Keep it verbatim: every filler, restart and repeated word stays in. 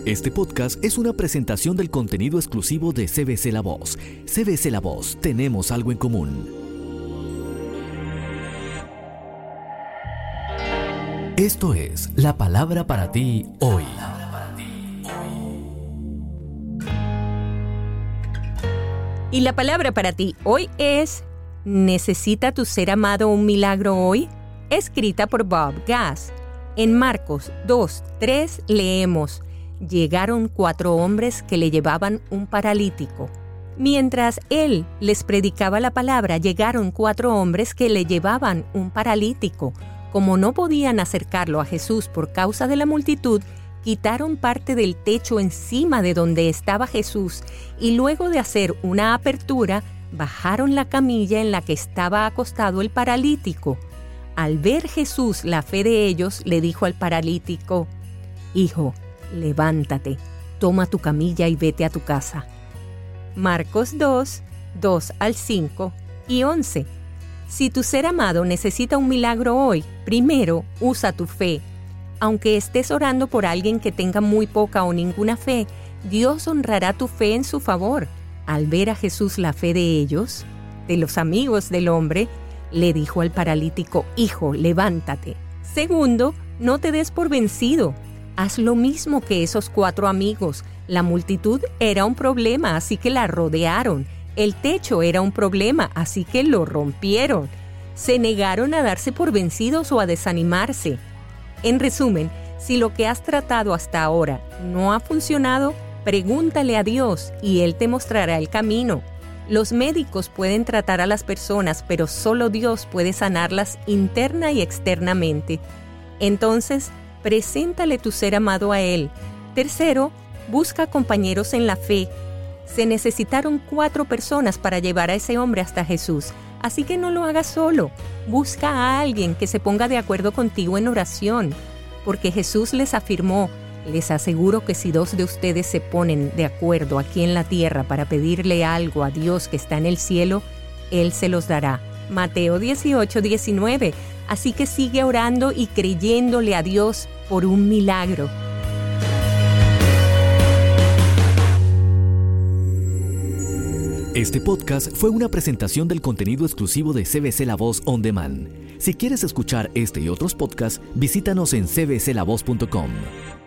Este podcast es una presentación del contenido exclusivo de C B C La Voz. C B C La Voz, tenemos algo en común. Esto es la palabra para ti hoy. Y la palabra para ti hoy es ¿necesita tu ser amado un milagro hoy? Escrita por Bob Gass. En Marcos dos, tres leemos: llegaron cuatro hombres que le llevaban un paralítico. Mientras él les predicaba la palabra, llegaron cuatro hombres que le llevaban un paralítico. Como no podían acercarlo a Jesús por causa de la multitud, quitaron parte del techo encima de donde estaba Jesús y luego de hacer una apertura, bajaron la camilla en la que estaba acostado el paralítico. Al ver Jesús la fe de ellos, le dijo al paralítico: «Hijo, levántate, toma tu camilla y vete a tu casa». Marcos dos, dos al cinco y once. Si tu ser amado necesita un milagro hoy, primero usa tu fe. Aunque estés orando por alguien que tenga muy poca o ninguna fe, Dios honrará tu fe en su favor. Al ver a Jesús la fe de ellos, de los amigos del hombre, le dijo al paralítico: «Hijo, levántate». Segundo, no te des por vencido. Haz lo mismo que esos cuatro amigos. La multitud era un problema, así que la rodearon. El techo era un problema, así que lo rompieron. Se negaron a darse por vencidos o a desanimarse. En resumen, si lo que has tratado hasta ahora no ha funcionado, pregúntale a Dios y Él te mostrará el camino. Los médicos pueden tratar a las personas, pero solo Dios puede sanarlas interna y externamente. Entonces, preséntale tu ser amado a Él. Tercero, busca compañeros en la fe. Se necesitaron cuatro personas para llevar a ese hombre hasta Jesús, así que no lo hagas solo. Busca a alguien que se ponga de acuerdo contigo en oración, porque Jesús les afirmó: «Les aseguro que si dos de ustedes se ponen de acuerdo aquí en la tierra para pedirle algo a Dios que está en el cielo, Él se los dará». Mateo dieciocho, diecinueve. Así que sigue orando y creyéndole a Dios por un milagro. Este podcast fue una presentación del contenido exclusivo de C B C La Voz On Demand. Si quieres escuchar este y otros podcasts, visítanos en c b c la voz punto com.